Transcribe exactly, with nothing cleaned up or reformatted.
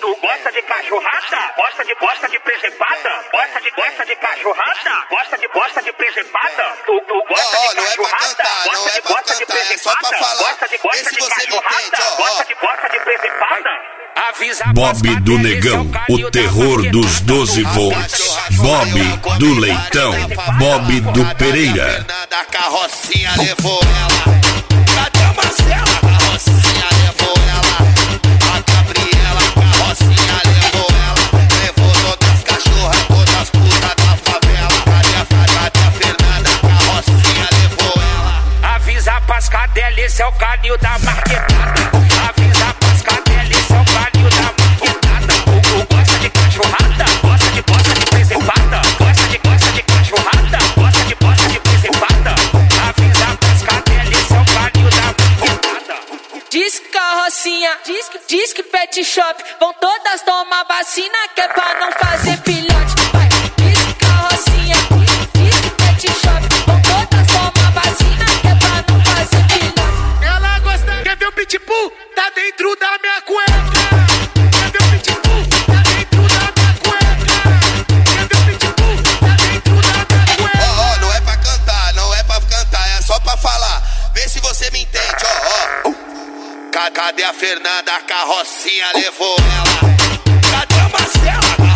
Tu gosta de cachorrada? Gosta de gosta de presepada? Gosta de gosta de cachorrada? Gosta de gosta de presepada? Tu tu gosta oh, de não cachorrada? É pra cantar, gosta não é de pra gosta de cantar, é só pra falar. Gosta de gosta Vê se de você me cachorrada? entende, ó. Gosta de gosta de presepada? Bob do Negão, o terror dos doze volts. Bob do Leitão, Bob do Pereira. A carrocinha levou ela. Cadê a Marcela? A carrocinha levou ela. A Gabriela, a carrocinha levou ela. Levou todas as cachorras, todas as putas da favela. Cadê a, cadê a Fernanda? A carrocinha levou ela. Avisa pras cadelas, esse é o canil da marquetada. Avisa pras cadelas, esse é o canil da marquetada. Tu gosta de cachorrada? Gosta de gosta de presepada? Gosta de gosta de cachorrada? Gosta de gosta de presepada? Avisa pras cadelas, esse é o canil da marquetada. Diz que carrocinha, diz que, diz que pet shop, vão todas tomar vacina que é pra não fazer filhote. Vai. Diz que carrocinha, diz que pet shop, vão todas tomar vacina que é pra não fazer filhote. Ela gosta, quer ver o pitbull? Tá dentro da minha cueca. Quer ver o pitbull? Tá dentro da minha cueca. Quer ver o pitbull? Tá dentro da minha cueca. Ó, ó, não é pra cantar, não é pra cantar, é só pra falar. Vê se você me entende, ó, ó. Cadê a Fernanda? A carrocinha levou ela. Cadê a Marcela?